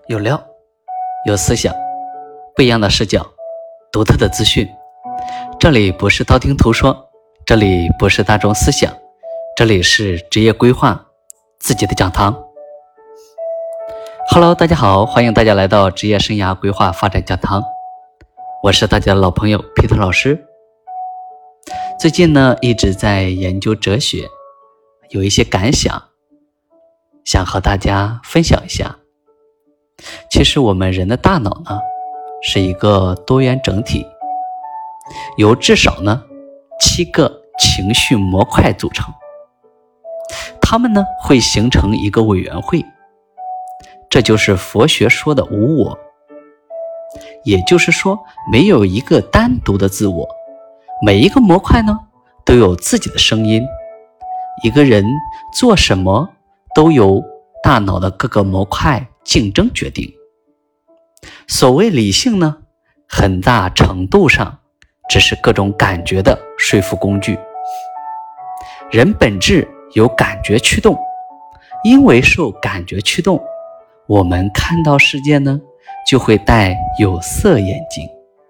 有料，有思想，不一样的视角，独特的资讯。这里不是道听途说，这里不是大众思想，这里是职业规划自己的讲堂。Hello， 大家好，欢迎大家来到职业生涯规划发展讲堂。我是大家的老朋友Peter老师。最近呢，一直在研究哲学，有一些感想，想和大家分享一下。其实我们人的大脑呢，是一个多元整体，由至少呢7个情绪模块组成。它们呢会形成一个委员会，这就是佛学说的无我。也就是说，没有一个单独的自我，每一个模块呢都有自己的声音。一个人做什么都由大脑的各个模块竞争决定。所谓理性呢，很大程度上只是各种感觉的说服工具。人本质由感觉驱动，因为受感觉驱动，我们看到世界呢就会戴有色眼镜。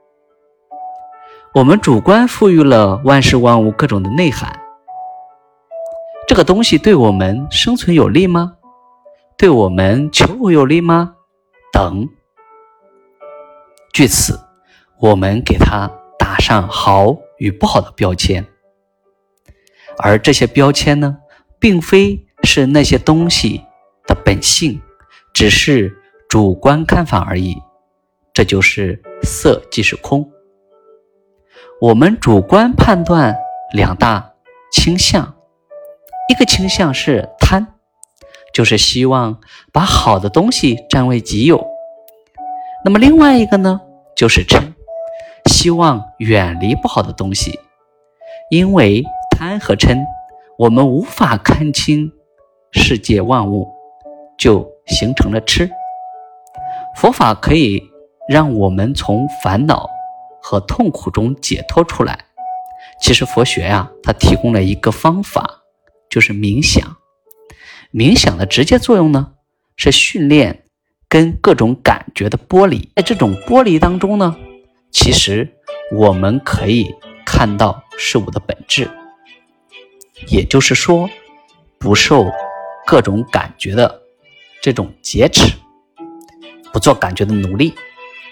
我们主观赋予了万事万物各种的内涵。这个东西对我们生存有利吗？对我们求偶有利吗？等。据此，我们给它打上好与不好的标签。而这些标签呢，并非是那些东西的本性，只是主观看法而已。这就是色即是空。我们主观判断两大倾向，一个倾向是贪，就是希望把好的东西占为己有。那么另外一个呢，就是嗔，希望远离不好的东西。因为贪和嗔，我们无法看清世界万物，就形成了痴。佛法可以让我们从烦恼和痛苦中解脱出来。其实佛学它提供了一个方法，就是冥想。冥想的直接作用呢，是训练跟各种感觉的剥离。在这种剥离当中呢，其实我们可以看到事物的本质，也就是说，不受各种感觉的这种劫持，不做感觉的奴隶。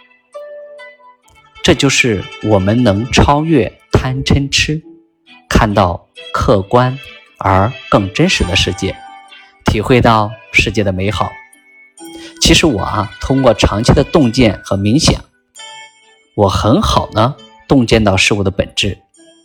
这就是我们能超越贪嗔痴，看到客观而更真实的世界，体会到世界的美好。其实我通过长期的洞见和冥想，我很好呢洞见到事物的本质。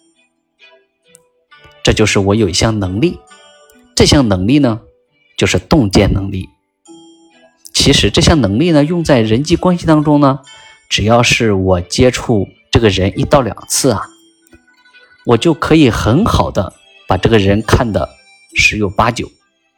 这就是我有一项能力，这项能力呢就是洞见能力。其实这项能力呢用在人际关系当中呢，只要是我接触这个人1到2次我就可以很好的把这个人看得十有八九。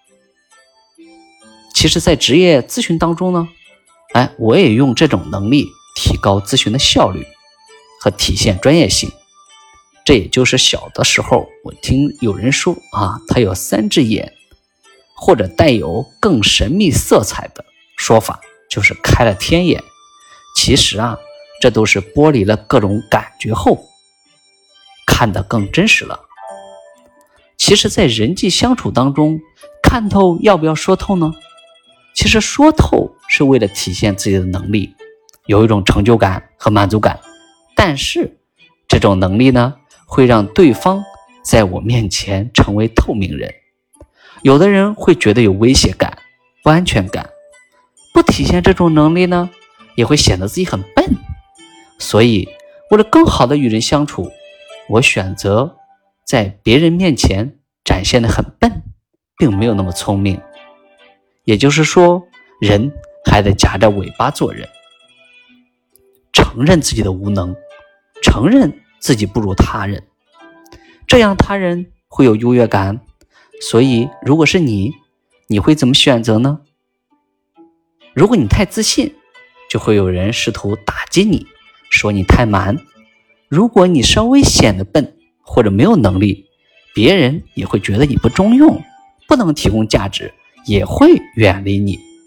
其实在职业咨询当中呢，我也用这种能力提高咨询的效率和体现专业性。这也就是小的时候我听有人说他有3只眼，或者带有更神秘色彩的说法，就是开了天眼。其实这都是剥离了各种感觉后看得更真实了。其实在人际相处当中，看透要不要说透呢？其实说透是为了体现自己的能力，有一种成就感和满足感。但是这种能力呢，会让对方在我面前成为透明人。有的人会觉得有威胁感、不安全感，不体现这种能力呢，也会显得自己很笨。所以为了更好的与人相处，我选择在别人面前展现得很笨，并没有那么聪明。也就是说，人还得夹着尾巴做人，承认自己的无能，承认自己不如他人，这样他人会有优越感。所以如果是你会怎么选择呢？如果你太自信，就会有人试图打击你，说你太蛮。如果你稍微显得笨或者没有能力，别人也会觉得你不中用，不能提供价值，也会远离你。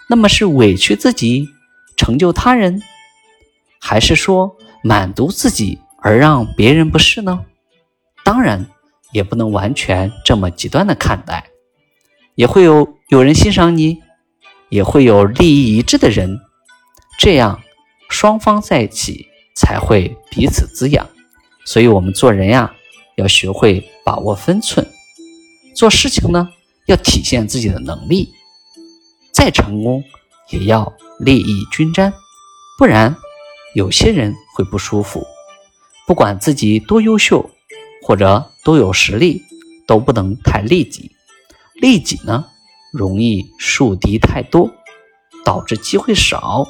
那么是委屈自己成就他人，还是说满足自己而让别人不适呢？当然也不能完全这么极端的看待，也会有人欣赏你，也会有利益一致的人，这样双方在一起才会彼此滋养。所以我们做人呀，要学会把握分寸，做事情呢要体现自己的能力，再成功也要利益均沾，不然有些人会不舒服。不管自己多优秀或者多有实力，都不能太利己，利己呢容易树敌太多，导致机会少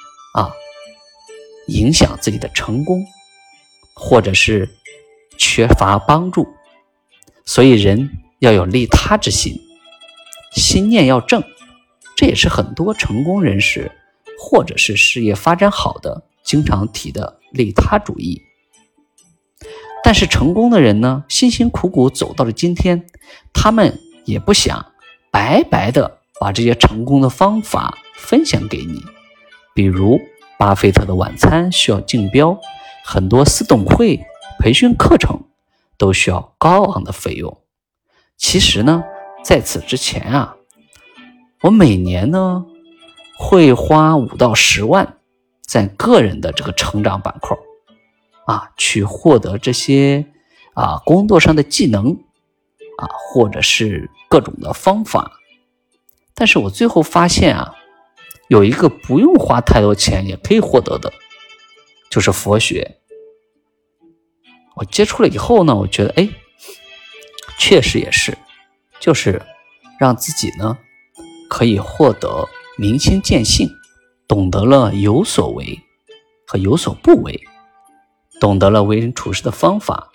影响自己的成功，或者是缺乏帮助。所以人要有利他之心，心念要正，这也是很多成功人士或者是事业发展好的经常提的利他主义。但是成功的人呢，辛辛苦苦走到了今天，他们也不想白白的把这些成功的方法分享给你。比如巴菲特的晚餐需要竞标，很多私董会培训课程都需要高昂的费用。其实呢，在此之前我每年呢会花5到10万在个人的这个成长板块去获得这些工作上的技能或者是各种的方法。但是我最后发现有一个不用花太多钱也可以获得的，就是佛学。我接触了以后呢，我觉得确实也是，就是让自己呢可以获得明心见性，懂得了有所为和有所不为，懂得了为人处事的方法。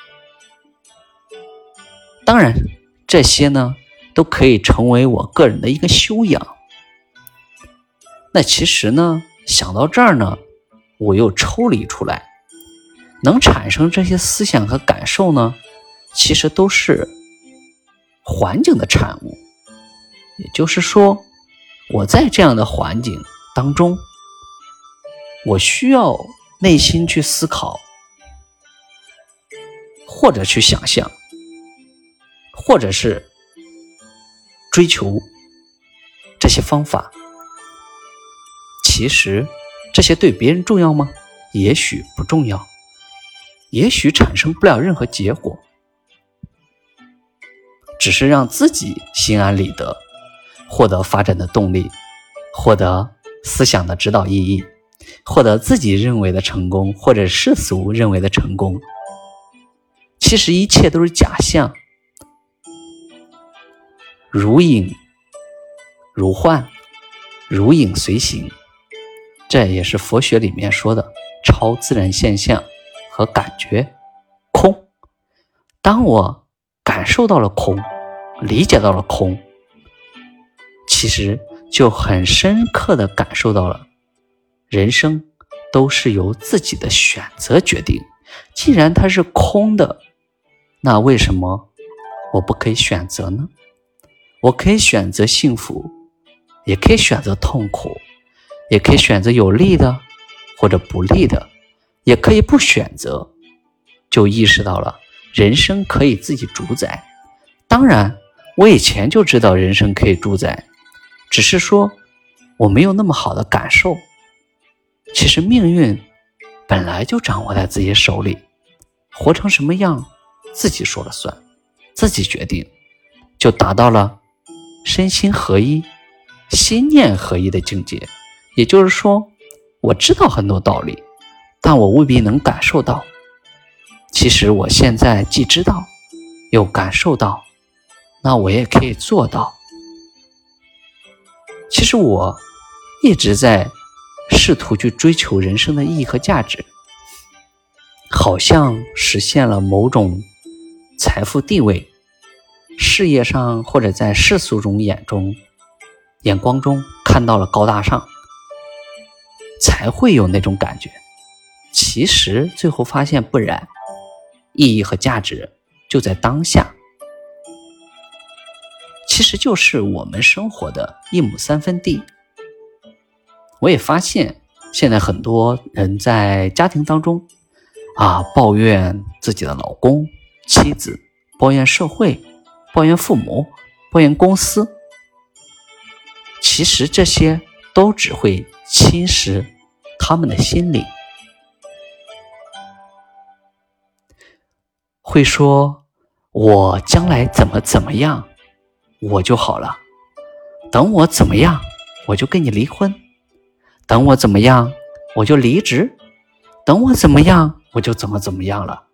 当然这些呢都可以成为我个人的一个修养。那其实呢，想到这儿呢，我又抽离出来，能产生这些思想和感受呢，其实都是环境的产物。也就是说，我在这样的环境当中，我需要内心去思考，或者去想象，或者是追求这些方法。其实这些对别人重要吗？也许不重要，也许产生不了任何结果，只是让自己心安理得，获得发展的动力，获得思想的指导意义，获得自己认为的成功，或者世俗认为的成功。其实一切都是假象，如影如幻，如影随形。这也是佛学里面说的超自然现象和感觉空。当我感受到了空，理解到了空，其实就很深刻地感受到了人生都是由自己的选择决定。既然它是空的，那为什么我不可以选择呢？我可以选择幸福，也可以选择痛苦，也可以选择有利的或者不利的，也可以不选择，就意识到了人生可以自己主宰。当然我以前就知道人生可以主宰，只是说我没有那么好的感受。其实命运本来就掌握在自己手里，活成什么样自己说了算，自己决定，就达到了身心合一、心念合一的境界。也就是说，我知道很多道理，但我未必能感受到。其实我现在既知道又感受到，那我也可以做到。其实我一直在试图去追求人生的意义和价值，好像实现了某种财富地位，事业上或者在世俗中眼光中看到了高大上，才会有那种感觉。其实最后发现不然，意义和价值就在当下，其实就是我们生活的1亩3分地。 我也发现现在很多人在家庭当中抱怨自己的老公、妻子，抱怨社会，抱怨父母，抱怨公司。其实这些都只会侵蚀他们的心灵。会说我将来怎么样我就好了，等我怎么样我就跟你离婚，等我怎么样我就离职，等我怎么样我就怎么样了。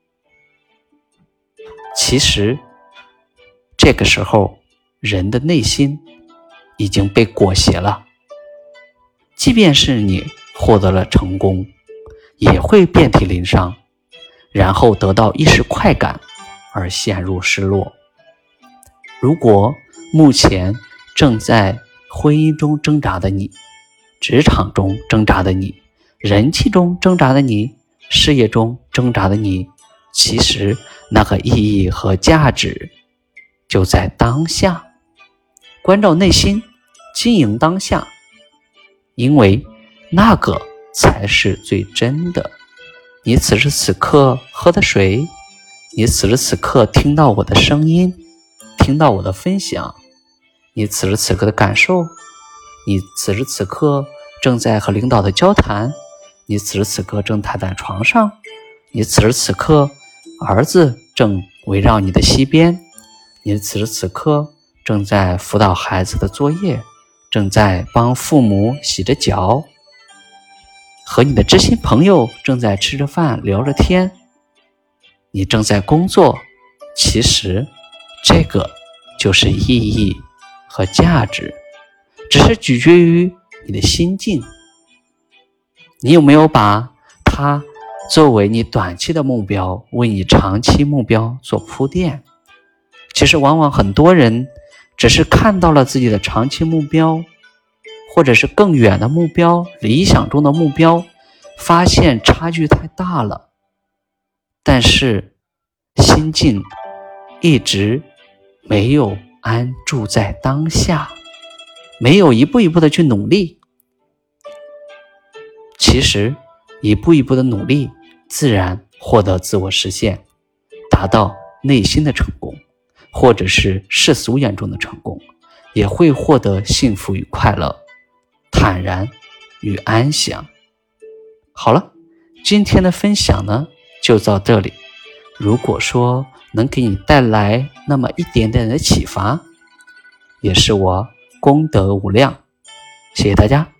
其实这个时候人的内心已经被裹挟了，即便是你获得了成功，也会遍体鳞伤，然后得到一时快感而陷入失落。如果目前正在婚姻中挣扎的你，职场中挣扎的你，人气中挣扎的你，事业中挣扎的你，其实那个意义和价值就在当下。关照内心，经营当下，因为那个才是最真的。你此时此刻喝的水，你此时此刻听到我的声音，听到我的分享，你此时此刻的感受，你此时此刻正在和领导的交谈，你此时此刻正躺在床上，你此时此刻儿子正围绕你的膝边，你此时此刻正在辅导孩子的作业，正在帮父母洗着脚，和你的知心朋友正在吃着饭聊着天，你正在工作，其实这个就是意义和价值，只是取决于你的心境。你有没有把它作为你短期的目标，为你长期目标做铺垫？其实往往很多人只是看到了自己的长期目标，或者是更远的目标，理想中的目标，发现差距太大了，但是心境一直没有安住在当下，没有一步一步的去努力。其实一步一步的努力，自然获得自我实现，达到内心的成功，或者是世俗眼中的成功，也会获得幸福与快乐，坦然与安详。好了，今天的分享呢就到这里。如果说能给你带来那么一点点的启发，也是我功德无量。谢谢大家。